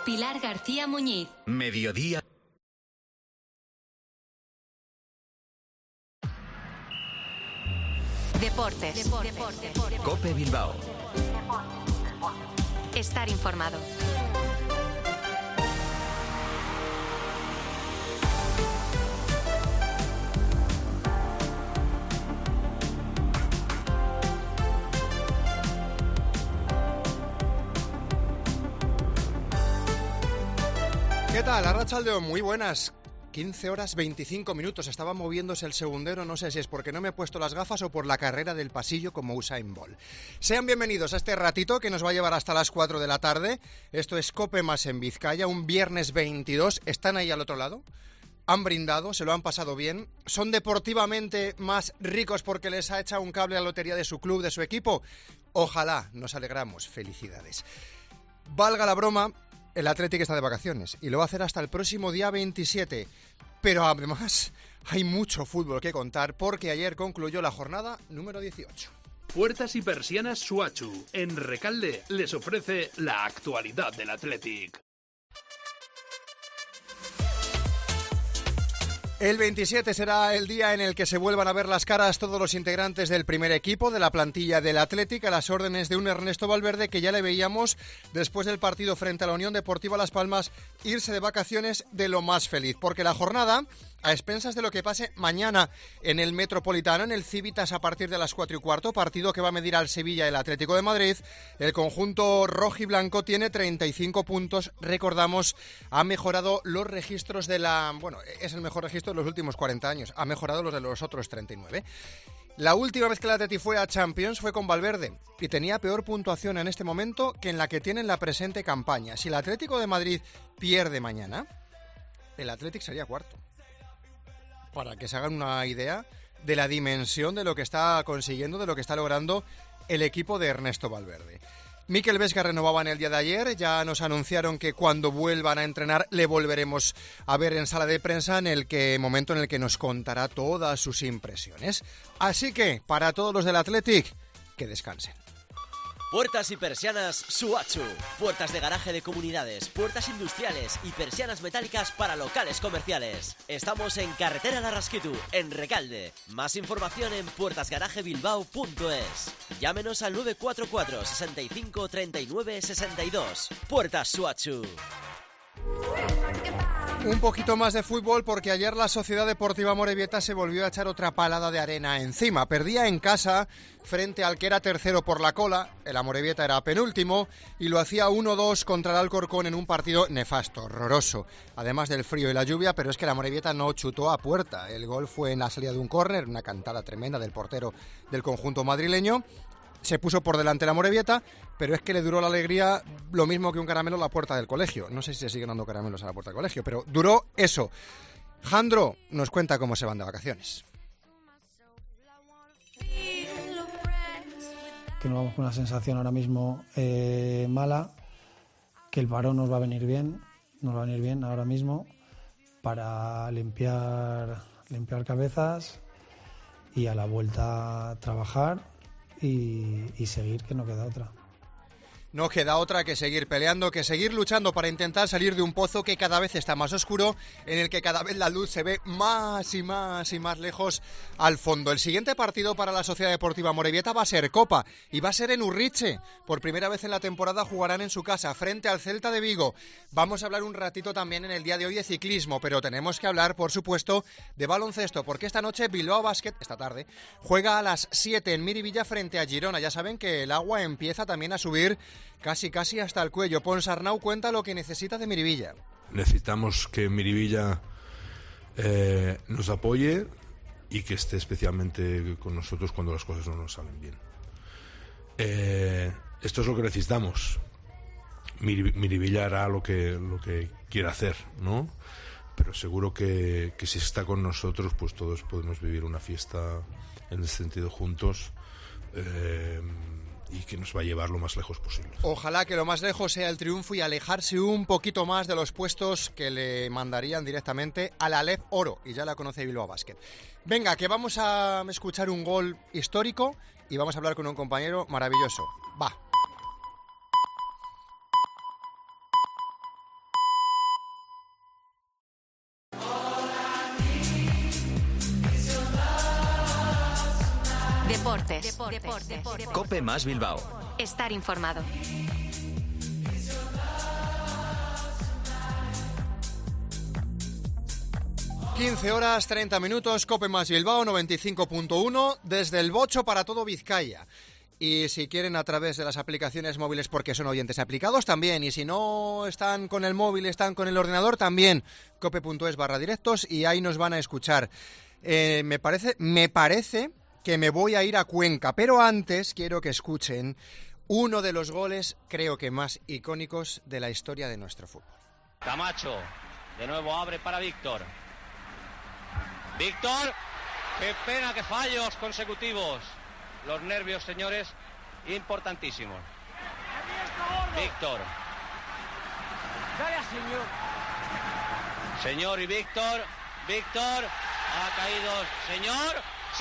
Pilar García Muñiz. Mediodía. Deportes. COPE Bilbao. Estar informado. ¿Qué tal? Arratsaldeon, muy buenas. 15 horas 25 minutos, estaba moviéndose el segundero, no sé si es porque no me he puesto las gafas o por la carrera del pasillo como Usain Bolt. Sean bienvenidos a este ratito que nos va a llevar hasta las 4 de la tarde. Esto es COPE más en Vizcaya, un viernes 22. ¿Están ahí al otro lado? Han brindado, se lo han pasado bien. ¿Son deportivamente más ricos porque les ha echado un cable a la lotería de su club, de su equipo? Ojalá, nos alegramos. Felicidades. Valga la broma, el Athletic está de vacaciones y lo va a hacer hasta el próximo día 27. Pero además hay mucho fútbol que contar porque ayer concluyó la jornada número 18. Puertas y persianas Suachu, en Recalde, les ofrece la actualidad del Athletic. El 27 será el día en el que se vuelvan a ver las caras todos los integrantes del primer equipo de la plantilla del Athletic a las órdenes de un Ernesto Valverde que ya le veíamos después del partido frente a la Unión Deportiva Las Palmas irse de vacaciones de lo más feliz, porque la jornada, a expensas de lo que pase mañana en el Metropolitano, en el Civitas a partir de las 4:15, partido que va a medir al Sevilla el Atlético de Madrid, el conjunto rojiblanco tiene 35 puntos, recordamos, ha mejorado los registros de la... Bueno, es el mejor registro de los últimos 40 años, ha mejorado los de los otros 39. La última vez que el Atleti fue a Champions fue con Valverde y tenía peor puntuación en este momento que en la que tiene en la presente campaña. Si el Atlético de Madrid pierde mañana, el Athletic sería cuarto. Para que se hagan una idea de la dimensión de lo que está consiguiendo, de lo que está logrando el equipo de Ernesto Valverde. Mikel Vesga renovaba en el día de ayer, ya nos anunciaron que cuando vuelvan a entrenar le volveremos a ver en sala de prensa, momento en el que nos contará todas sus impresiones. Así que, para todos los del Athletic, que descansen. Puertas y persianas Suachu. Puertas de garaje de comunidades, puertas industriales y persianas metálicas para locales comerciales. Estamos en Carretera Larrasquitu, en Recalde. Más información en puertasgarajebilbao.es. Llámenos al 944 65 39 62. Puertas Suachu. Un poquito más de fútbol porque ayer la Sociedad Deportiva Amorebieta se volvió a echar otra palada de arena encima. Perdía en casa frente al que era tercero por la cola, el Amorebieta era penúltimo, y lo hacía 1-2 contra el Alcorcón en un partido nefasto, horroroso, además del frío y la lluvia, pero es que el Amorebieta no chutó a puerta. El gol fue en la salida de un córner, una cantada tremenda del portero del conjunto madrileño. Se puso por delante la Amorebieta, pero es que le duró la alegría lo mismo que un caramelo a la puerta del colegio. No sé si se siguen dando caramelos a la puerta del colegio, pero duró eso. Jandro nos cuenta cómo se van de vacaciones. Que nos vamos con una sensación ahora mismo mala, que el parón nos va a venir bien ahora mismo para limpiar cabezas y a la vuelta a trabajar y seguir, que no queda otra. No queda otra que seguir peleando, que seguir luchando para intentar salir de un pozo que cada vez está más oscuro, en el que cada vez la luz se ve más y más y más lejos al fondo. El siguiente partido para la Sociedad Deportiva Amorebieta va a ser Copa y va a ser en Urriche. Por primera vez en la temporada jugarán en su casa frente al Celta de Vigo. Vamos a hablar un ratito también en el día de hoy de ciclismo, pero tenemos que hablar, por supuesto, de baloncesto, porque esta noche Bilbao Basket, esta tarde, juega a las 7 en Miribilla frente a Girona. Ya saben que el agua empieza también a subir casi hasta el cuello. Ponsarnau cuenta lo que necesita de Miribilla. Necesitamos que Miribilla nos apoye y que esté especialmente con nosotros cuando las cosas no nos salen bien. Esto es lo que necesitamos. Miribilla hará lo que quiera hacer, ¿no? Pero seguro que si está con nosotros, pues todos podemos vivir una fiesta en ese sentido juntos. Y que nos va a llevar lo más lejos posible. Ojalá que lo más lejos sea el triunfo y alejarse un poquito más de los puestos que le mandarían directamente a la Alep Oro, y ya la conoce Bilbao Basket. Venga, que vamos a escuchar un gol histórico y vamos a hablar con un compañero maravilloso. Va. Deportes. Cope más Bilbao. Estar informado. Horas 30 minutos, Cope más Bilbao 95.1, desde el Bocho para todo Vizcaya. Y si quieren a través de las aplicaciones móviles porque son oyentes aplicados también, y si no están con el móvil, están con el ordenador también, cope.es/directos, y ahí nos van a escuchar. Me parece que me voy a ir a Cuenca, pero antes quiero que escuchen uno de los goles creo que más icónicos de la historia de nuestro fútbol. Camacho, de nuevo abre para Víctor. Víctor, qué pena, que fallos consecutivos. Los nervios, señores, importantísimos. Víctor. Señor y Víctor. Víctor ha caído. Señor.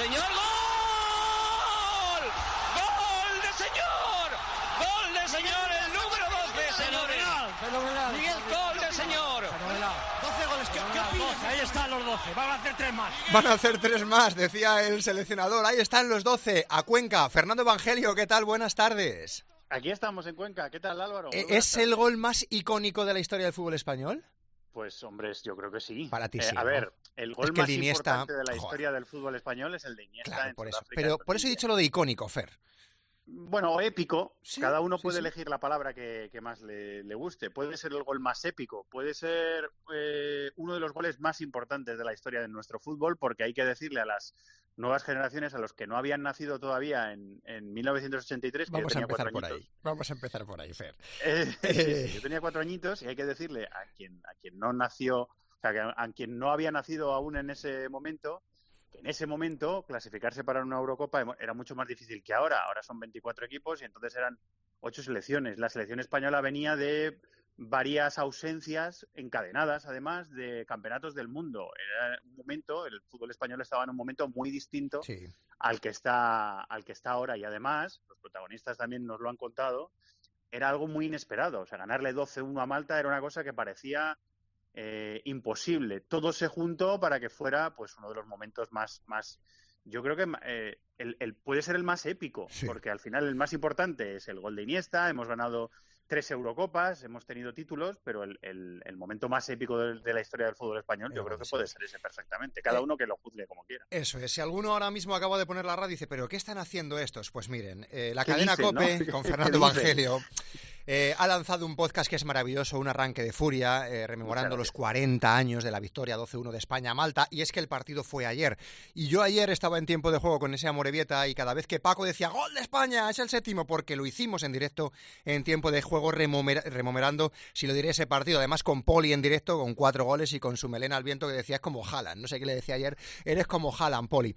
¡Gol! ¡Gol de señor! ¡Gol de señor! El número 12, señores. Fenomenal. Miguel, gol de señor. Fenomenal. 12 goles. ¿Qué opinas? Ahí están los 12. Van a hacer 3 más. Van a hacer 3 más, decía el seleccionador. Ahí están los 12, a Cuenca. Fernando Evangelio, ¿qué tal? Buenas tardes. Aquí estamos en Cuenca. ¿Qué tal, Álvaro? ¿Es el gol más icónico de la historia del fútbol español? Pues, hombre, yo creo que sí. Para ti sí, a ver, el gol más importante de la historia del fútbol español es el de Iniesta. Claro, en por eso. Sudáfrica, Pero por eso he dicho lo de icónico, Fer. Bueno, épico. Sí, cada uno sí, puede sí. elegir la palabra que más le guste. Puede ser el gol más épico, puede ser uno de los goles más importantes de la historia de nuestro fútbol, porque hay que decirle a las nuevas generaciones, a los que no habían nacido todavía en 1983, que Vamos yo a tenía empezar 4 por añitos. ahí. Vamos a empezar por ahí, Fer. Sí, yo tenía 4 añitos y hay que decirle a quien no nació, o sea, a quien no había nacido aún en ese momento, que en ese momento clasificarse para una Eurocopa era mucho más difícil que ahora. Ahora son 24 equipos y entonces eran 8 selecciones. La selección española venía de varias ausencias encadenadas, además, de campeonatos del mundo. Era un momento, el fútbol español estaba en un momento muy distinto Sí. al que está ahora. Y además, los protagonistas también nos lo han contado, era algo muy inesperado. O sea, ganarle 12-1 a Malta era una cosa que parecía imposible. Todo se juntó para que fuera, pues, uno de los momentos más yo creo que puede ser el más épico, Sí. porque al final el más importante es el gol de Iniesta. Hemos ganado 3 Eurocopas, hemos tenido títulos, pero el momento más épico de la historia del fútbol español yo creo que puede ser ese perfectamente. Cada uno que lo juzgue como quiera. Eso es. Si alguno ahora mismo acaba de poner la radio y dice, ¿pero qué están haciendo estos? Pues miren, la ¿Qué cadena dicen, COPE, no? con ¿Qué Fernando dicen? Evangelio, ha lanzado un podcast que es maravilloso, Un arranque de furia, rememorando los 40 años de la victoria 12-1 de España a Malta, y es que el partido fue ayer. Y yo ayer estaba en tiempo de juego con ese Amorebieta y cada vez que Paco decía ¡Gol de España! Es el 7º, porque lo hicimos en directo en tiempo de juego, remomerando, si lo diré, ese partido. Además con Poli en directo, con 4 goles y con su melena al viento, que decía es como Haaland. No sé qué le decía ayer, eres como Haaland, Poli.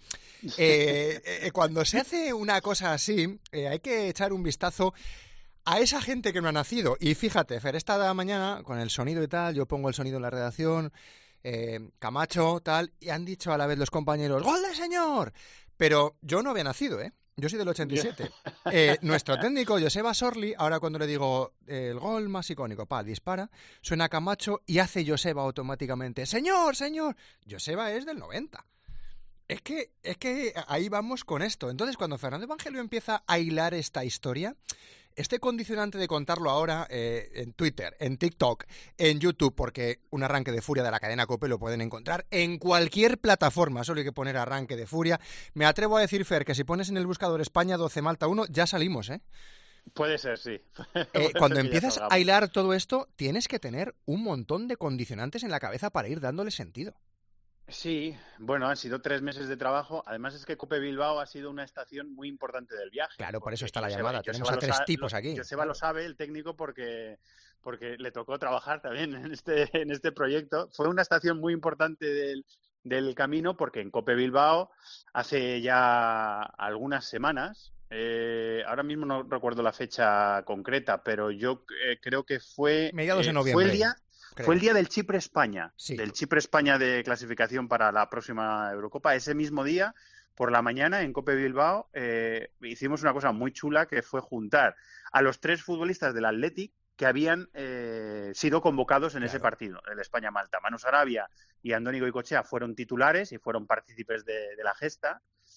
Cuando se hace una cosa así, hay que echar un vistazo a esa gente que no ha nacido. Y fíjate, Fer, esta mañana, con el sonido y tal, yo pongo el sonido en la redacción, Camacho, tal, y han dicho a la vez los compañeros, ¡Gol de señor! Pero yo no había nacido, ¿eh? Yo soy del 87. Nuestro técnico, Joseba Sorli, ahora cuando le digo el gol más icónico, dispara, suena Camacho y hace Joseba automáticamente, ¡Señor, señor! Joseba es del 90. Es que ahí vamos con esto. Entonces, cuando Fernando Evangelio empieza a hilar esta historia, este condicionante de contarlo ahora en Twitter, en TikTok, en YouTube, porque un arranque de furia de la cadena COPE lo pueden encontrar en cualquier plataforma, solo hay que poner arranque de furia. Me atrevo a decir, Fer, que si pones en el buscador España 12 Malta 1, ya salimos, ¿eh? Puede ser, sí. Cuando empiezas a hilar todo esto, tienes que tener un montón de condicionantes en la cabeza para ir dándole sentido. Sí, bueno, han sido 3 meses de trabajo. Además es que Cope Bilbao ha sido una estación muy importante del viaje. Claro, por eso está la Joseba- llamada. Joseba Tenemos a lo 3 sabe- tipos aquí. Joseba lo sabe, el técnico, porque le tocó trabajar también en este proyecto. Fue una estación muy importante del camino, porque en Cope Bilbao hace ya algunas semanas, ahora mismo no recuerdo la fecha concreta, pero yo creo que fue mediados de noviembre. Fue el día del Chipre-España, Sí. del Chipre-España de clasificación para la próxima Eurocopa. Ese mismo día, por la mañana, en Cope Bilbao, hicimos una cosa muy chula, que fue juntar a los 3 futbolistas del Athletic que habían sido convocados en ese partido, el España-Malta. Manu Sarabia y Andoni Goicoechea fueron titulares y fueron partícipes de la gesta.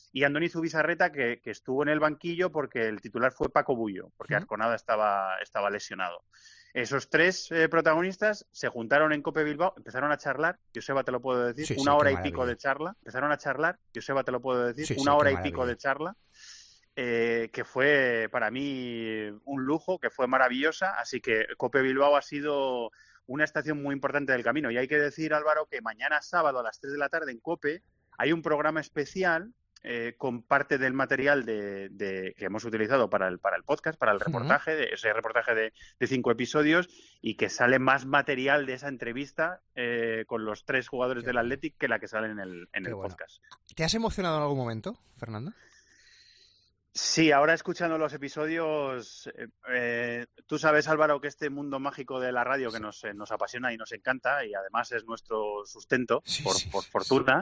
y Andoni Zubizarreta, que estuvo en el banquillo porque el titular fue Paco Bullo, porque Azconada estaba lesionado. Esos tres protagonistas se juntaron en COPE Bilbao, empezaron a charlar, Joseba te lo puedo decir, una hora y pico de charla, empezaron a charlar, Joseba te lo puedo decir, una hora y pico de charla, que fue para mí un lujo, que fue maravillosa, así que COPE Bilbao ha sido una estación muy importante del camino. Y hay que decir, Álvaro, que mañana sábado a las 3 de la tarde en COPE hay un programa especial con parte del material que hemos utilizado para el podcast, para el reportaje, ese reportaje de 5 episodios, y que sale más material de esa entrevista con los 3 jugadores del Athletic que la que sale en el podcast. ¿Te has emocionado en algún momento, Fernando? Sí, ahora escuchando los episodios, tú sabes, Álvaro, que este mundo mágico de la radio que nos apasiona y nos encanta, y además es nuestro sustento, por fortuna,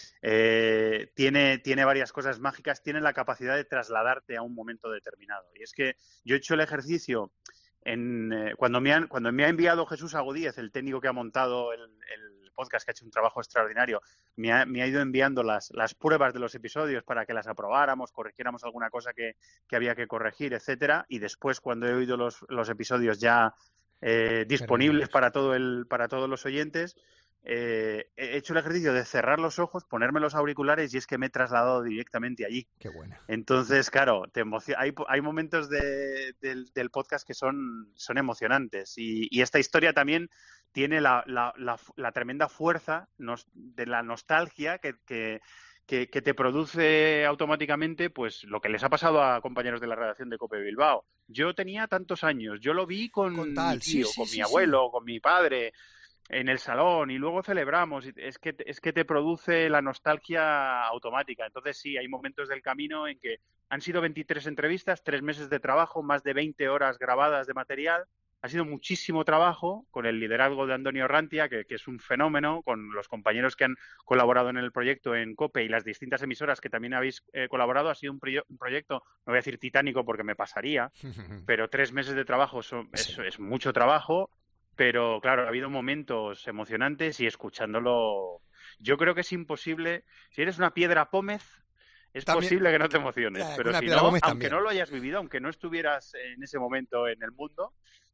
tiene varias cosas mágicas, tiene la capacidad de trasladarte a un momento determinado. Y es que yo he hecho el ejercicio cuando me ha enviado Jesús Agodíez, el técnico que ha montado el podcast, que ha hecho un trabajo extraordinario, me ha ido enviando las pruebas de los episodios para que las aprobáramos, corrigiéramos alguna cosa que había que corregir, etcétera. Y después, cuando he oído los episodios ya disponibles para todos los oyentes, he hecho el ejercicio de cerrar los ojos, ponerme los auriculares, y es que me he trasladado directamente allí. Qué buena. Entonces, claro, hay momentos del podcast que son emocionantes, y esta historia también tiene la tremenda fuerza de la nostalgia que te produce automáticamente, pues lo que les ha pasado a compañeros de la redacción de COPE Bilbao. Yo tenía tantos años, yo lo vi con mi tío, con mi abuelo, con mi padre, en el salón, y luego celebramos. Es que te produce la nostalgia automática. Entonces sí, hay momentos del camino en que han sido 23 entrevistas, 3 meses de trabajo, más de 20 horas grabadas de material. Ha sido muchísimo trabajo con el liderazgo de Antonio Rantia, que es un fenómeno, con los compañeros que han colaborado en el proyecto en COPE y las distintas emisoras que también habéis colaborado. Ha sido un proyecto, no voy a decir titánico porque me pasaría, pero 3 meses de trabajo es mucho trabajo. Pero claro, ha habido momentos emocionantes, y escuchándolo, yo creo que es imposible. Si eres una piedra pómez, es posible que no te emociones. Pero si no, aunque no lo hayas vivido, aunque no estuvieras en ese momento en el mundo,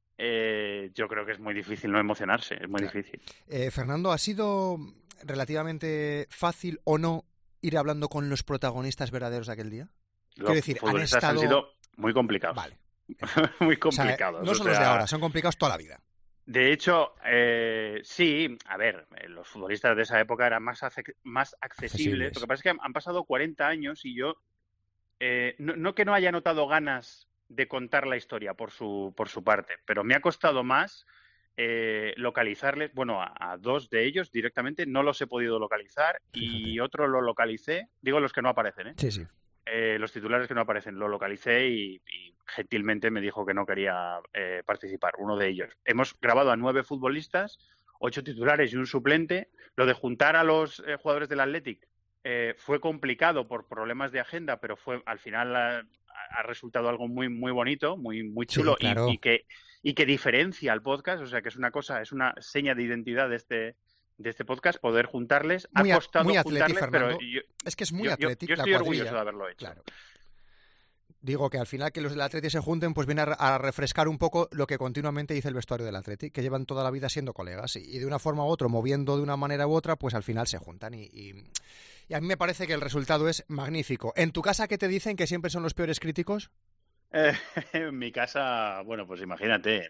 yo creo que es muy difícil no emocionarse, es muy difícil. Fernando, ¿ha sido relativamente fácil o no ir hablando con los protagonistas verdaderos de aquel día? Quiero decir, han sido muy complicados. Vale. Muy complicados. O sea, no son los de ahora, son complicados toda la vida. De hecho, sí, a ver, los futbolistas de esa época eran más accesibles. Lo que pasa es que han pasado 40 años y yo, no que no haya notado ganas de contar la historia por su parte, pero me ha costado más localizarles. Bueno, a 2 de ellos directamente no los he podido localizar. Fíjate. Y otro lo localicé, digo los que no aparecen, ¿eh? Sí. Los titulares que no aparecen, lo localicé y gentilmente me dijo que no quería participar, uno de ellos. Hemos grabado a 9 futbolistas, 8 titulares y un suplente. Lo de juntar a los jugadores del Athletic fue complicado por problemas de agenda, pero al final ha resultado algo muy muy bonito, muy chulo, sí, claro. y que diferencia al podcast. O sea, que es una seña de identidad de este podcast, poder juntarles. Ha costado muy juntarles, Fernando. Pero es que es muy Athletic. Yo estoy orgulloso de haberlo hecho. Claro. Digo que al final que los del Athletic se junten, pues viene a refrescar un poco lo que continuamente dice el vestuario del Athletic, que llevan toda la vida siendo colegas, y de una forma u otra, moviendo de una manera u otra, pues al final se juntan, y a mí me parece que el resultado es magnífico. ¿En tu casa qué te dicen, que siempre son los peores críticos? En mi casa, bueno, pues imagínate,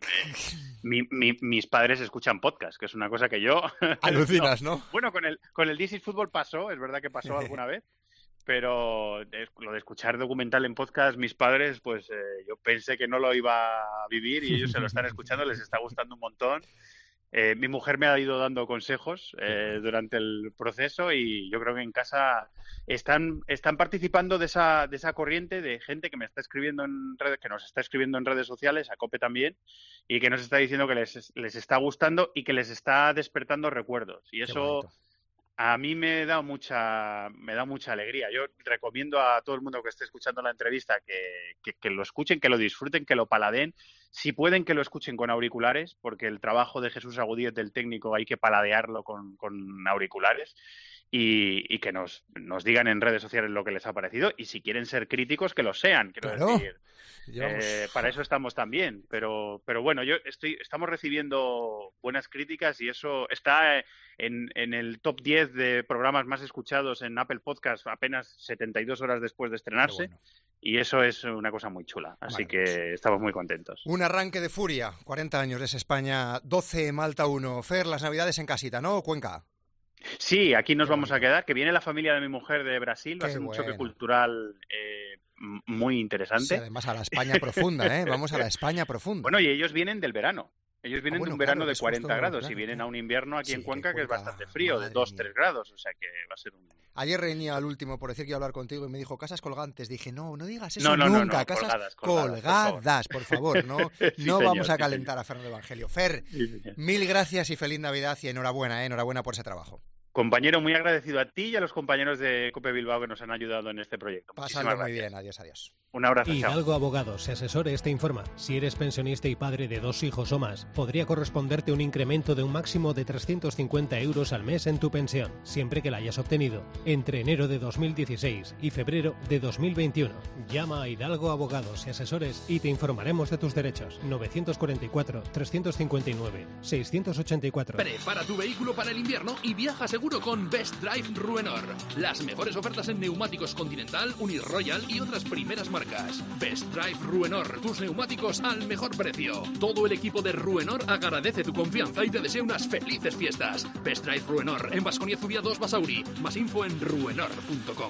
mis padres escuchan podcast, que es una cosa que yo... Alucinas, ¿no? Bueno, con el This is Football pasó, es verdad que pasó alguna vez, pero lo de escuchar documental en podcast, mis padres, pues yo pensé que no lo iba a vivir, y ellos se lo están escuchando, les está gustando un montón. Mi mujer me ha ido dando consejos durante el proceso, y yo creo que en casa están participando de esa corriente de gente que me está escribiendo en redes, que nos está escribiendo en redes sociales, a COPE también, y que nos está diciendo que les está gustando y que les está despertando recuerdos. Y eso a mí me da mucha alegría. Yo recomiendo a todo el mundo que esté escuchando la entrevista que lo escuchen, que lo disfruten, que lo paladeen. Si pueden, que lo escuchen con auriculares, porque el trabajo de Jesús Agodíez, del técnico, hay que paladearlo con auriculares. y que nos digan en redes sociales lo que les ha parecido, y si quieren ser críticos, que lo sean, quiero decir. Para eso estamos también, pero bueno, estamos recibiendo buenas críticas y eso está en el top 10 de programas más escuchados en Apple Podcast apenas 72 horas después de estrenarse. Bueno. Y eso es una cosa muy chula, así que estamos muy contentos. Un arranque de furia, 40 años es España 12, Malta 1. Fer, las Navidades en casita, ¿no, Cuenca? Sí, aquí nos vamos a quedar, que viene la familia de mi mujer de Brasil, va a ser un choque cultural muy interesante. Sí, además a la España profunda, ¿eh? Vamos a la España profunda. Bueno, y ellos vienen del verano. Ellos vienen de un verano de 40 grados y vienen a un invierno aquí en Cuenca que es bastante frío, de 2-3 grados, o sea que va a ser un... Ayer reñía al último por decir que iba a habbar contigo y me dijo casas colgantes. Dije, no digas eso nunca, no, casas colgadas, por favor, no, sí, no señor, vamos a calentar a Fernando Evangelio. Fer, mil gracias y feliz Navidad y enhorabuena por ese trabajo. Compañero, muy agradecido a ti y a los compañeros de COPE Bilbao que nos han ayudado en este proyecto. Pásalo muy bien, adiós. Un abrazo, chao. Hidalgo Abogados y Asesores te informa. Si eres pensionista y padre de 2 hijos o más, podría corresponderte un incremento de un máximo de 350 euros al mes en tu pensión, siempre que la hayas obtenido entre enero de 2016 y febrero de 2021. Llama a Hidalgo Abogados y Asesores y te informaremos de tus derechos. 944-359-684. Prepara tu vehículo para el invierno y viaja seguro con Best Drive Ruenor. Las mejores ofertas en neumáticos Continental, Uniroyal y otras primeras marcas. Best Drive Ruenor, tus neumáticos al mejor precio. Todo el equipo de Ruenor agradece tu confianza y te desea unas felices fiestas. Best Drive Ruenor, en Baskonia Zubia 2 Basauri. Más info en ruenor.com.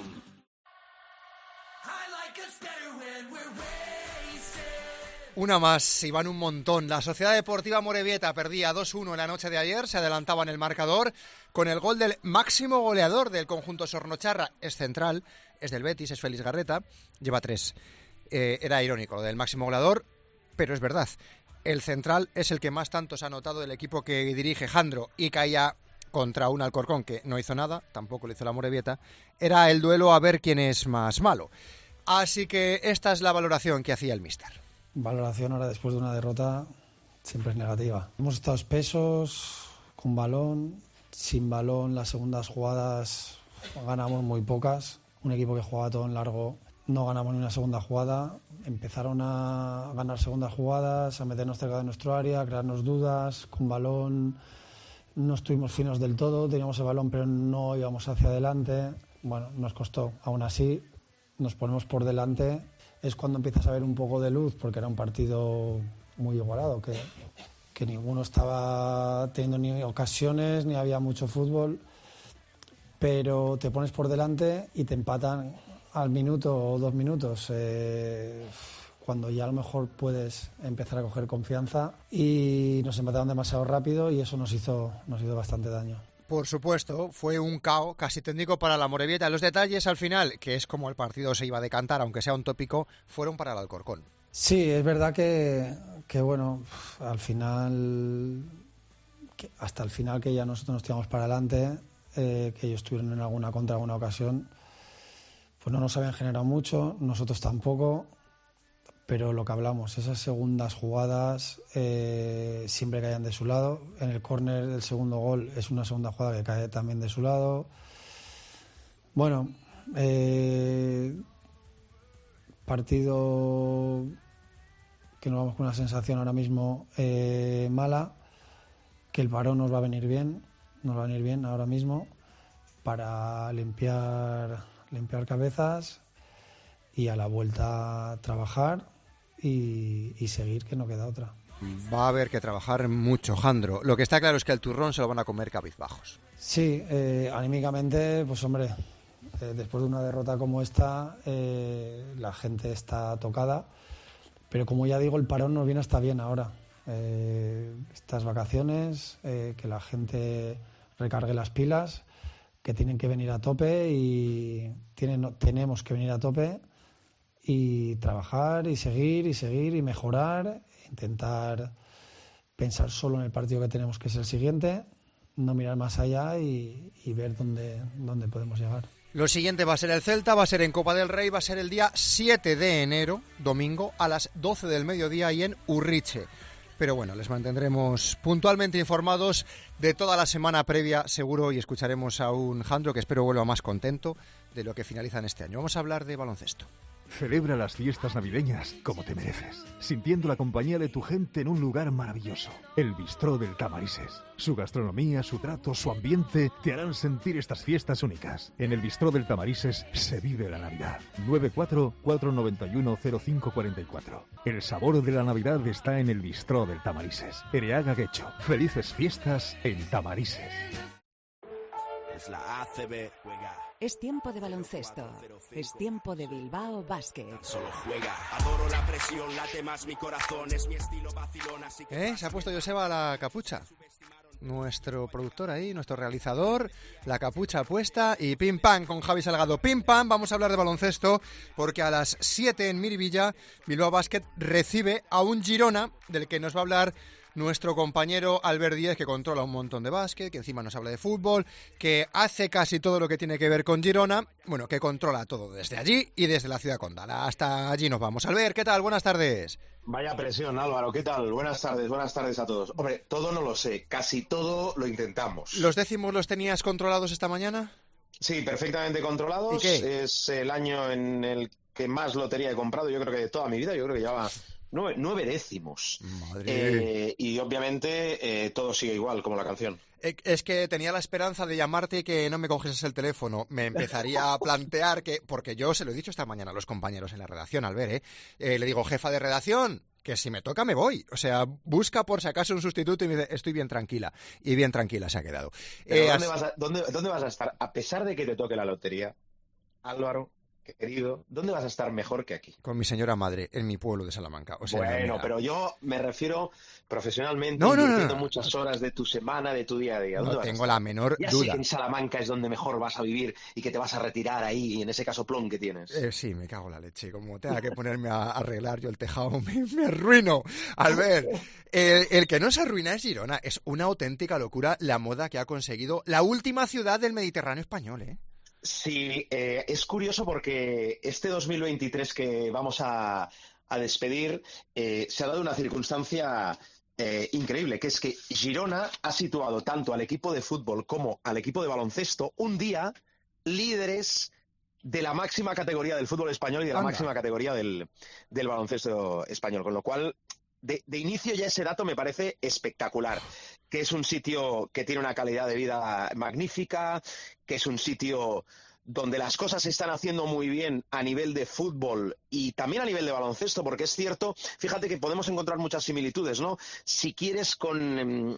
Una más, y van un montón. La Sociedad Deportiva Amorebieta perdía 2-1 en la noche de ayer, se adelantaba en el marcador con el gol del máximo goleador del conjunto sornocharra. Es central, es del Betis, es Félix Garreta, lleva 3. Era irónico lo del máximo goleador, pero es verdad. El central es el que más tantos ha anotado del equipo que dirige Jandro y caía contra un Alcorcón que no hizo nada, tampoco lo hizo la Amorebieta. Era el duelo a ver quién es más malo. Así que esta es la valoración que hacía el míster. Valoración ahora después de una derrota siempre es negativa. Hemos estado espesos, con balón, sin balón. Las segundas jugadas ganamos muy pocas. Un equipo que jugaba todo en largo, no ganamos ni una segunda jugada. Empezaron a ganar segundas jugadas, a meternos cerca de nuestro área, a crearnos dudas. Con balón no estuvimos finos del todo, teníamos el balón pero no íbamos hacia adelante. Bueno, nos costó. Aún así, nos ponemos por delante. Es cuando empiezas a ver un poco de luz, porque era un partido muy igualado, que ninguno estaba teniendo ni ocasiones, ni había mucho fútbol, pero te pones por delante y te empatan al minuto o 2 minutos, cuando ya a lo mejor puedes empezar a coger confianza, y nos empataron demasiado rápido y eso nos hizo bastante daño. Por supuesto, fue un caos casi técnico para la Amorebieta. Los detalles al final, que es como el partido se iba a decantar, aunque sea un tópico, fueron para el Alcorcón. Sí, es verdad que bueno, al final, hasta el final que ya nosotros nos tiramos para adelante, que ellos tuvieron en alguna contra, alguna ocasión, pues no nos habían generado mucho, nosotros tampoco. Pero lo que hablamos, esas segundas jugadas siempre caían de su lado. En el córner del segundo gol es una segunda jugada que cae también de su lado. Bueno, partido que nos vamos con una sensación ahora mismo mala, que el parón nos va a venir bien ahora mismo para limpiar cabezas y a la vuelta a trabajar y seguir, que no queda otra. Va a haber que trabajar mucho, Jandro. Lo que está claro es que el turrón se lo van a comer cabizbajos. Sí, anímicamente, pues hombre, después de una derrota como esta, la gente está tocada, pero como ya digo, el parón nos viene hasta bien ahora. Estas vacaciones, que la gente recargue las pilas, que tienen que venir a tope y tenemos que venir a tope y trabajar y seguir y mejorar, intentar pensar solo en el partido que tenemos, que es el siguiente, no mirar más allá y ver dónde podemos llegar. Lo siguiente va a ser el Celta, va a ser en Copa del Rey, va a ser el día 7 de enero, domingo, a las 12 del mediodía y en Urriche. Pero bueno, les mantendremos puntualmente informados de toda la semana previa, seguro, y escucharemos a un Jandro que espero vuelva más contento de lo que finaliza en este año. Vamos a hablar de baloncesto. Celebra las fiestas navideñas como te mereces, sintiendo la compañía de tu gente en un lugar maravilloso, el Bistró del Tamarises. Su gastronomía, su trato, su ambiente te harán sentir estas fiestas únicas. En el Bistró del Tamarises se vive la Navidad. 94-491-0544. El sabor de la Navidad está en el Bistró del Tamarises. Ereaga Guecho. Felices fiestas en Tamarises. Es la ACB, juega. Es tiempo de baloncesto. Es tiempo de Bilbao Basket. Solo juega. Adoro la presión, late más mi corazón, es mi estilo vacilón, así que... Se ha puesto Joseba la capucha. Nuestro productor ahí, nuestro realizador, la capucha puesta y pim pam con Javi Salgado. Pim pam, vamos a hablar de baloncesto porque a las 7 en Miribilla, Bilbao Basket recibe a un Girona del que nos va a hablar nuestro compañero Albert Díez, que controla un montón de básquet, que encima nos habla de fútbol, que hace casi todo lo que tiene que ver con Girona, bueno, que controla todo desde allí y desde la ciudad condal. Hasta allí nos vamos. Albert, ¿qué tal? Buenas tardes. Vaya presión, Álvaro, ¿qué tal? Buenas tardes a todos. Hombre, todo no lo sé, casi todo lo intentamos. ¿Los décimos los tenías controlados esta mañana? Sí, perfectamente controlados. ¿Y qué? Es el año en el que más lotería he comprado, yo creo que de toda mi vida, yo creo que llevaba 9 décimos. Madre. Y obviamente todo sigue igual, como la canción. Es que tenía la esperanza de llamarte y que no me cogieses el teléfono. Me empezaría a plantear que... Porque yo se lo he dicho esta mañana a los compañeros en la redacción, Albert, le digo, jefa de redacción, que si me toca me voy. O sea, busca por si acaso un sustituto y me dice, estoy bien tranquila. Y bien tranquila se ha quedado. ¿Dónde vas a estar? A pesar de que te toque la lotería, Álvaro, querido, ¿dónde vas a estar mejor que aquí? Con mi señora madre, en mi pueblo de Salamanca. O sea, bueno, mira, pero yo me refiero profesionalmente, No. muchas horas de tu semana, de tu día a día. No tengo la menor ya duda. sé que en Salamanca es donde mejor vas a vivir y que te vas a retirar ahí, y en ese casoplón que tienes. Sí, me cago en la leche. Como tenga que ponerme a arreglar yo el tejado, me arruino. Albert, el que no se arruina es Girona. Es una auténtica locura la moda que ha conseguido la última ciudad del Mediterráneo español, ¿eh? Sí, es curioso porque este 2023 que vamos a despedir se ha dado una circunstancia increíble, que es que Girona ha situado tanto al equipo de fútbol como al equipo de baloncesto un día líderes de la máxima categoría del fútbol español y de la máxima categoría del baloncesto español, con lo cual de inicio ya ese dato me parece espectacular, que es un sitio que tiene una calidad de vida magnífica, que es un sitio donde las cosas se están haciendo muy bien a nivel de fútbol y también a nivel de baloncesto, porque es cierto, fíjate que podemos encontrar muchas similitudes, ¿no? Si quieres con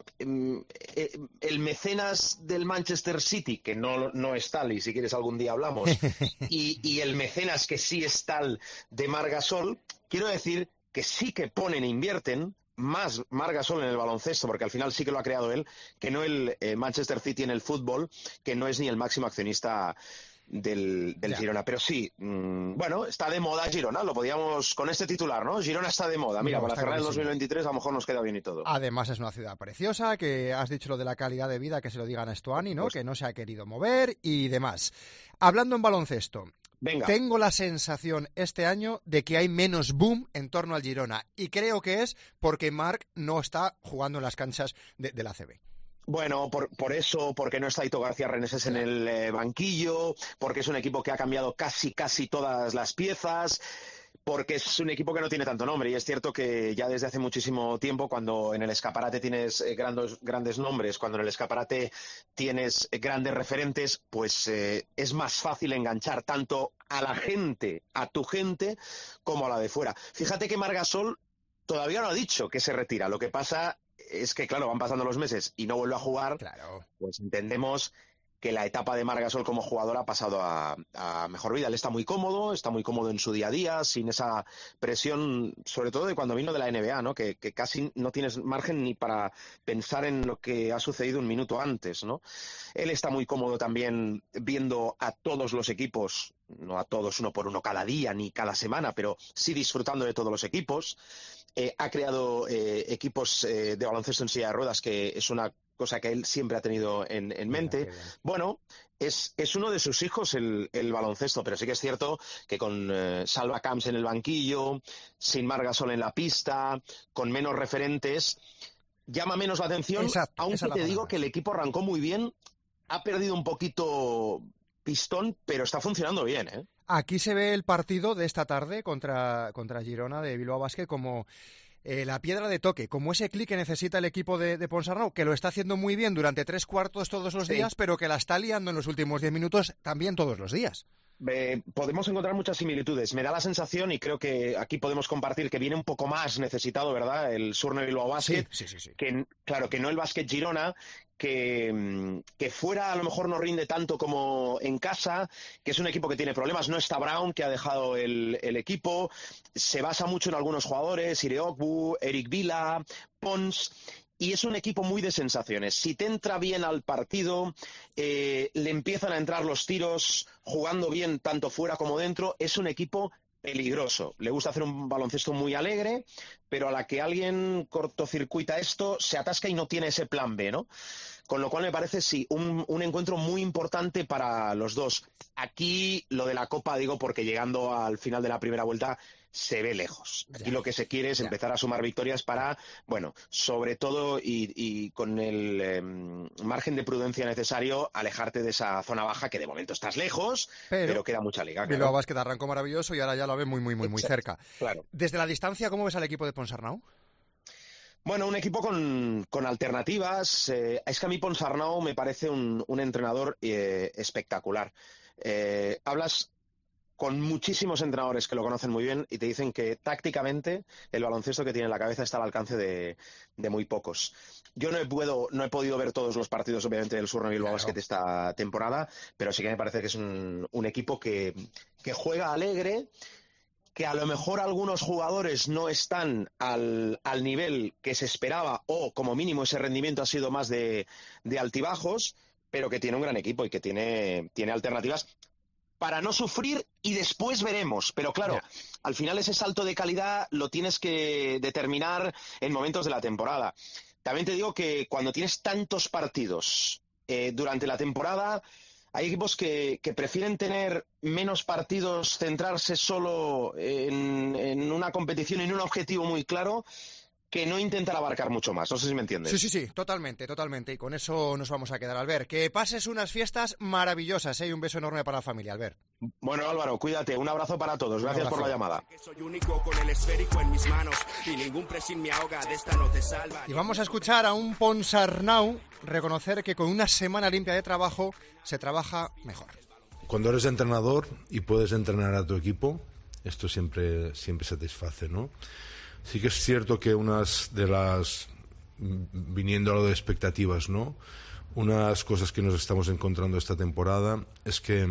el mecenas del Manchester City, que no es tal, y si quieres algún día hablamos, y el mecenas que sí es tal de Marc Gasol, quiero decir que sí que ponen e invierten más Marc Gasol en el baloncesto, porque al final sí que lo ha creado él, que no el Manchester City en el fútbol, que no es ni el máximo accionista del Girona. Pero sí, bueno, está de moda Girona, lo podíamos con este titular, ¿no? Girona está de moda. Mira, para cerrar el 2023 a lo mejor nos queda bien y todo. Además es una ciudad preciosa, que has dicho lo de la calidad de vida, que se lo digan a Estuani, ¿no? Pues, que no se ha querido mover y demás. Hablando en baloncesto, venga. Tengo la sensación este año de que hay menos boom en torno al Girona y creo que es porque Marc no está jugando en las canchas de la ACB. Bueno, por eso, porque no está Ito García Reneses en el banquillo, porque es un equipo que ha cambiado casi todas las piezas, porque es un equipo que no tiene tanto nombre. Y es cierto que ya desde hace muchísimo tiempo, cuando en el escaparate tienes grandes nombres, cuando en el escaparate tienes grandes referentes, pues es más fácil enganchar tanto a la gente, a tu gente, como a la de fuera. Fíjate que Marc Gasol todavía no ha dicho que se retira. Lo que pasa es que, claro, van pasando los meses y no vuelve a jugar. Claro. Pues entendemos que la etapa de Marc Gasol como jugador ha pasado a mejor vida. Él está muy cómodo en su día a día, sin esa presión, sobre todo de cuando vino de la NBA, ¿no? Que casi no tienes margen ni para pensar en lo que ha sucedido un minuto antes, ¿no? Él está muy cómodo también viendo a todos los equipos, no a todos uno por uno cada día ni cada semana, pero sí disfrutando de todos los equipos. ha creado equipos de baloncesto en silla de ruedas, que es una cosa que él siempre ha tenido en mente. Bueno, es uno de sus hijos el baloncesto, pero sí que es cierto que con Salva Camps en el banquillo, sin Marc Gasol en la pista, con menos referentes, llama menos la atención, aunque te digo que el equipo arrancó muy bien, ha perdido un poquito pistón, pero está funcionando bien, ¿eh? Aquí se ve el partido de esta tarde contra Girona de Bilbao Basket como la piedra de toque, como ese clic que necesita el equipo de Ponsarnau, que lo está haciendo muy bien durante 3/4 todos los días, pero que la está liando en los últimos 10 minutos también todos los días. Podemos encontrar muchas similitudes. Me da la sensación, y creo que aquí podemos compartir, que viene un poco más necesitado, ¿verdad?, el Surne Bilbao Basket, sí. Que no el Basket Girona, que fuera a lo mejor no rinde tanto como en casa, que es un equipo que tiene problemas. No está Brown, que ha dejado el equipo, se basa mucho en algunos jugadores, Ireogbu, Eric Vila, Pons, y es un equipo muy de sensaciones. Si te entra bien al partido, le empiezan a entrar los tiros, jugando bien tanto fuera como dentro, es un equipo peligroso. Le gusta hacer un baloncesto muy alegre, pero a la que alguien cortocircuita esto, se atasca y no tiene ese plan B, ¿no? Con lo cual me parece, sí, un encuentro muy importante para los dos. Aquí lo de la Copa, digo, porque llegando al final de la primera vuelta se ve lejos. Aquí lo que se quiere es empezar a sumar victorias para, bueno, sobre todo y con el margen de prudencia necesario, alejarte de esa zona baja, que de momento estás lejos, pero queda mucha liga. Claro. Bilbao Basket arrancó maravilloso y ahora ya lo ve muy cerca. Claro. Desde la distancia, ¿cómo ves al equipo de Ponsarnau? Bueno, un equipo con alternativas. Es que a mí Ponsarnau me parece un entrenador espectacular. Hablas con muchísimos entrenadores que lo conocen muy bien y te dicen que tácticamente el baloncesto que tiene en la cabeza está al alcance de muy pocos. Yo no he podido ver todos los partidos, obviamente, del Surne Bilbao Basket esta temporada, pero sí que me parece que es un equipo que juega alegre, que a lo mejor algunos jugadores no están al nivel que se esperaba, o como mínimo ese rendimiento ha sido más de altibajos, pero que tiene un gran equipo y que tiene alternativas para no sufrir, y después veremos. Pero claro, al final ese salto de calidad lo tienes que determinar en momentos de la temporada. También te digo que cuando tienes tantos partidos durante la temporada, hay equipos que prefieren tener menos partidos, centrarse solo en una competición y en un objetivo muy claro, que no intentar abarcar mucho más. No sé si me entiendes. Sí, totalmente. Y con eso nos vamos a quedar, Albert. Que pases unas fiestas maravillosas, y un beso enorme para la familia, Albert. Bueno, Álvaro, cuídate. Un abrazo para todos. Gracias por la llamada. Soy único con el esférico en mis manos y ningún pressing me ahoga, de esta no te salva. Y vamos a escuchar a un Ponsarnau reconocer que con una semana limpia de trabajo se trabaja mejor. Cuando eres entrenador y puedes entrenar a tu equipo, esto siempre satisface, ¿no? Sí que es cierto que viniendo a lo de expectativas, ¿no? Unas cosas que nos estamos encontrando esta temporada es que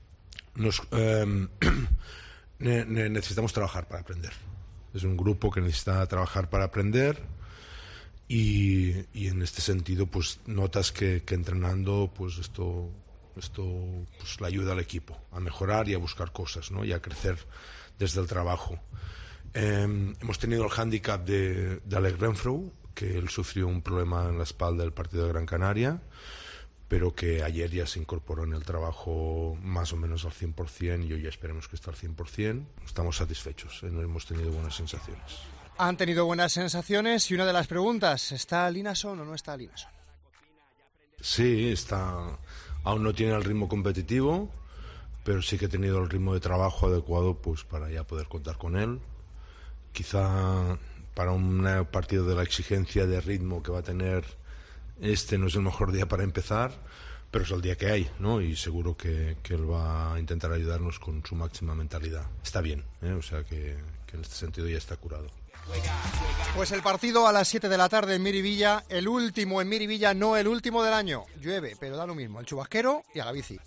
necesitamos trabajar para aprender. Es un grupo que necesita trabajar para aprender y en este sentido pues notas que entrenando pues esto pues le ayuda al equipo a mejorar y a buscar cosas, ¿no? Y a crecer desde el trabajo. Hemos tenido el hándicap de Alec Renfrew, que él sufrió un problema en la espalda del partido de Gran Canaria, pero que ayer ya se incorporó en el trabajo más o menos al 100%, y hoy ya esperemos que esté al 100%. Estamos satisfechos, hemos tenido buenas sensaciones. Han tenido buenas sensaciones, y una de las preguntas, ¿está Linason o no está Linason? Sí, aún no tiene el ritmo competitivo, pero sí que ha tenido el ritmo de trabajo adecuado pues para ya poder contar con él. Quizá para un partido de la exigencia de ritmo que va a tener, no es el mejor día para empezar, pero es el día que hay, ¿no? Y seguro que él va a intentar ayudarnos con su máxima mentalidad. Está bien, o sea que en este sentido ya está curado. Pues el partido a las 7 de la tarde en Miribilla, el último en Miribilla, no el último del año. Llueve, pero da lo mismo, el chubasquero y a la bici.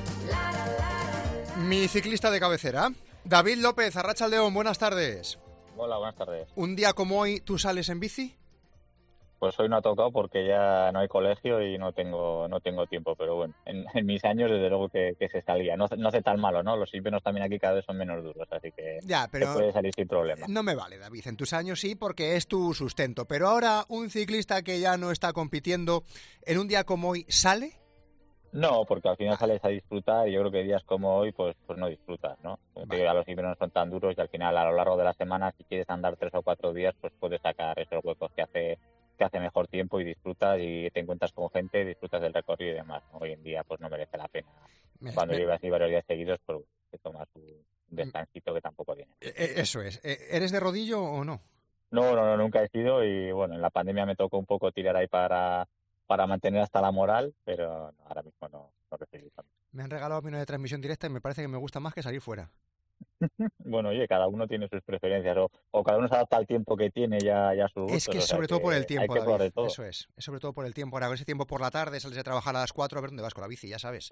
Mi ciclista de cabecera, David López, Arratsaldeon, buenas tardes. Hola, buenas tardes. Un día como hoy, ¿tú sales en bici? Pues hoy no ha tocado porque ya no hay colegio y no tengo tiempo, pero bueno, en mis años desde luego que se salía. No hace tan malo, ¿no? Los inviernos también aquí cada vez son menos duros, así que ya, pero se puede salir sin problema. No me vale, David, en tus años sí, porque es tu sustento. Pero ahora un ciclista que ya no está compitiendo, en un día como hoy, ¿sale? No, porque al final sales a disfrutar y yo creo que días como hoy pues no disfrutas, ¿no? Vale. A los inviernos son tan duros y al final a lo largo de la semana si quieres andar 3 o 4 días pues puedes sacar esos huecos que hace mejor tiempo y disfrutas y te encuentras con gente, disfrutas del recorrido y demás, ¿no? Hoy en día pues no merece la pena. Cuando llevas así varios días seguidos pues te tomas un descansito que tampoco viene. Eso es. ¿Eres de rodillo o no? No, nunca he sido y bueno, en la pandemia me tocó un poco tirar ahí para mantener hasta la moral, pero ahora mismo no recibí tanto. Me han regalado mi de transmisión directa y me parece que me gusta más que salir fuera. Bueno, oye, cada uno tiene sus preferencias o cada uno se adapta al tiempo que tiene ya a su gusto. Es que sobre todo por el tiempo, David, todo. Eso es sobre todo por el tiempo. Ahora, con ese tiempo por la tarde, sales de trabajar a las 4, a ver dónde vas con la bici, ya sabes.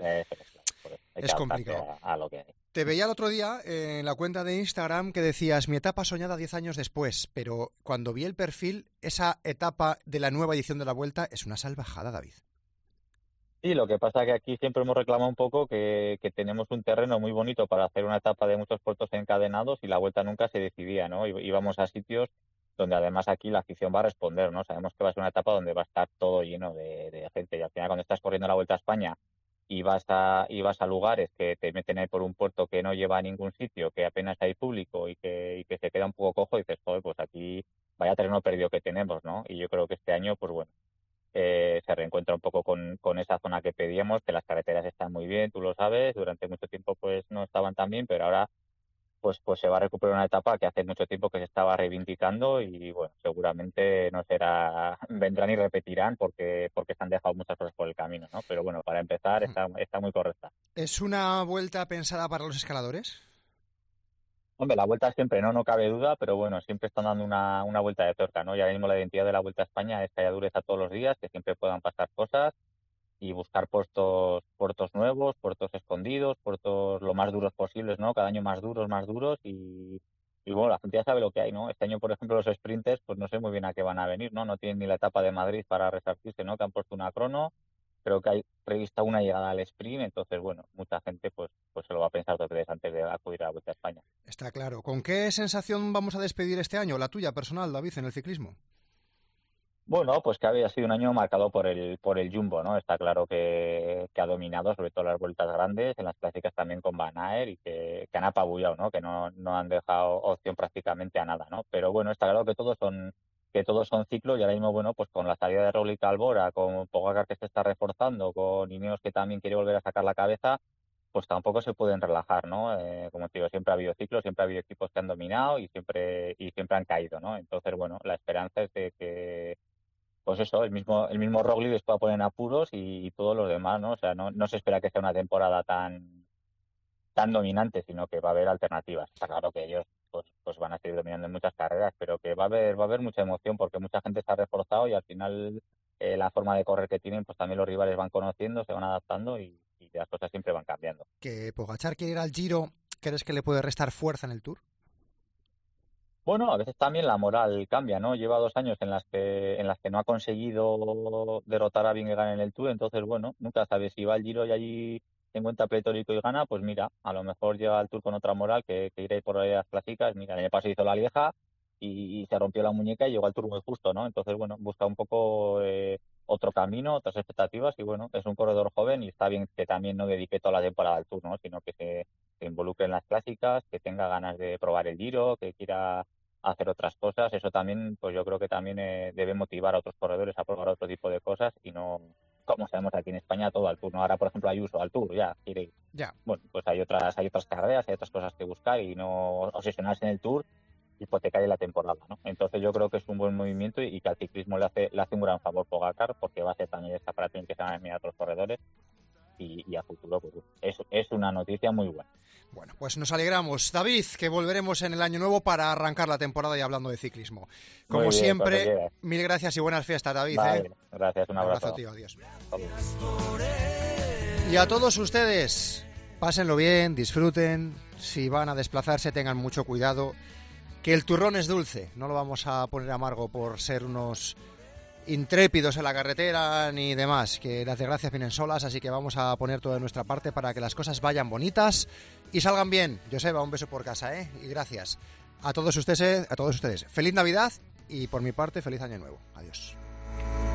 Es complicado. A lo que hay. Te veía el otro día en la cuenta de Instagram que decías mi etapa soñada 10 años después, pero cuando vi el perfil, esa etapa de la nueva edición de la Vuelta es una salvajada, David. Sí, lo que pasa es que aquí siempre hemos reclamado un poco que tenemos un terreno muy bonito para hacer una etapa de muchos puertos encadenados y la Vuelta nunca se decidía, ¿no? Íbamos a sitios donde además aquí la afición va a responder, ¿no? Sabemos que va a ser una etapa donde va a estar todo lleno de gente y al final cuando estás corriendo la Vuelta a España y vas a lugares que te meten ahí por un puerto que no lleva a ningún sitio, que apenas hay público y que se queda un poco cojo y dices, joder, pues aquí vaya terreno perdido que tenemos, ¿no? Y yo creo que este año, pues bueno, se reencuentra un poco con esa zona que pedíamos, que las carreteras están muy bien, tú lo sabes, durante mucho tiempo pues no estaban tan bien, pero ahora pues se va a recuperar una etapa que hace mucho tiempo que se estaba reivindicando y bueno, seguramente vendrán y repetirán porque se han dejado muchas cosas por el camino, ¿no? Pero bueno, para empezar está muy correcta. ¿Es una vuelta pensada para los escaladores? Hombre, la Vuelta siempre, no cabe duda, pero bueno, siempre están dando una vuelta de tuerca, ¿no? Y ahora mismo la identidad de la Vuelta a España es que haya dureza todos los días, que siempre puedan pasar cosas y buscar puertos nuevos, puertos escondidos, puertos lo más duros posibles, ¿no? Cada año más duros y bueno, la gente ya sabe lo que hay, ¿no? Este año, por ejemplo, los sprinters, pues no sé muy bien a qué van a venir, ¿no? No tienen ni la etapa de Madrid para resarcirse, ¿no? Que han puesto una crono. Creo que hay prevista una llegada al sprint, entonces, bueno, mucha gente pues se lo va a pensar 2 veces antes de acudir a la Vuelta a España. Está claro. ¿Con qué sensación vamos a despedir este año? La tuya personal, David, en el ciclismo. Bueno, pues que había sido un año marcado por el Jumbo, ¿no? Está claro que ha dominado, sobre todo las vueltas grandes, en las clásicas también con Van Aert y que han apabullado, ¿no? Que no han dejado opción prácticamente a nada, ¿no? Pero bueno, está claro que todos son ciclos y ahora mismo, bueno, pues con la salida de Roglic a Albora, con Pogacar que se está reforzando, con Ineos que también quiere volver a sacar la cabeza, pues tampoco se pueden relajar, ¿no? Como te digo, siempre ha habido ciclos, siempre ha habido equipos que han dominado y siempre han caído, ¿no? Entonces, bueno, la esperanza es de que, pues eso, el mismo Roglic les pueda poner en apuros y todos los demás, ¿no? O sea, no se espera que sea una temporada tan dominante, sino que va a haber alternativas. Está claro que ellos pues van a seguir dominando en muchas carreras, pero que va a haber mucha emoción porque mucha gente se ha reforzado y al final la forma de correr que tienen, pues también los rivales van conociendo, se van adaptando y las cosas siempre van cambiando. ¿Que Pogacar quiere ir al Giro, crees que le puede restar fuerza en el Tour? Bueno, a veces también la moral cambia, ¿no? Lleva 2 años en las que no ha conseguido derrotar a Vingegaard en el Tour, entonces, bueno, nunca sabes si va al Giro y allí se encuentra pletórico y gana, pues mira, a lo mejor llega al Tour con otra moral que ir por las clásicas. Mira, el año pasado hizo la Lieja y se rompió la muñeca y llegó al Tour muy justo, ¿no? Entonces, bueno, busca un poco otro camino, otras expectativas y bueno, es un corredor joven y está bien que también no dedique toda la temporada al Tour, ¿no? Sino que se involucre en las clásicas, que tenga ganas de probar el Giro, que quiera hacer otras cosas. Eso también, pues yo creo que también debe motivar a otros corredores a probar otro tipo de cosas y no, como sabemos aquí en España, todo al Tour, ¿no? Ahora, por ejemplo, Ayuso al Tour, ya quiere ir. Ya. Bueno, pues hay otras carreras, hay otras cosas que buscar y no obsesionarse en el Tour, hipotecar la temporada, ¿no? Entonces yo creo que es un buen movimiento y que al ciclismo le hace un gran favor Pogacar porque va a ser también esta para que se van a mirar otros corredores y a futuro pues es una noticia muy buena. Bueno, pues nos alegramos, David, que volveremos en el año nuevo para arrancar la temporada y hablando de ciclismo. Como bien, siempre, mil gracias y buenas fiestas, David. Vale, gracias, un abrazo. Tío, adiós. Y a todos ustedes, pásenlo bien, disfruten, si van a desplazarse tengan mucho cuidado que el turrón es dulce, no lo vamos a poner amargo por ser unos intrépidos en la carretera ni demás, que las desgracias vienen solas, así que vamos a poner todo de nuestra parte para que las cosas vayan bonitas y salgan bien. Joseba, un beso por casa, y gracias a todos ustedes. Feliz Navidad y por mi parte, feliz Año Nuevo. Adiós.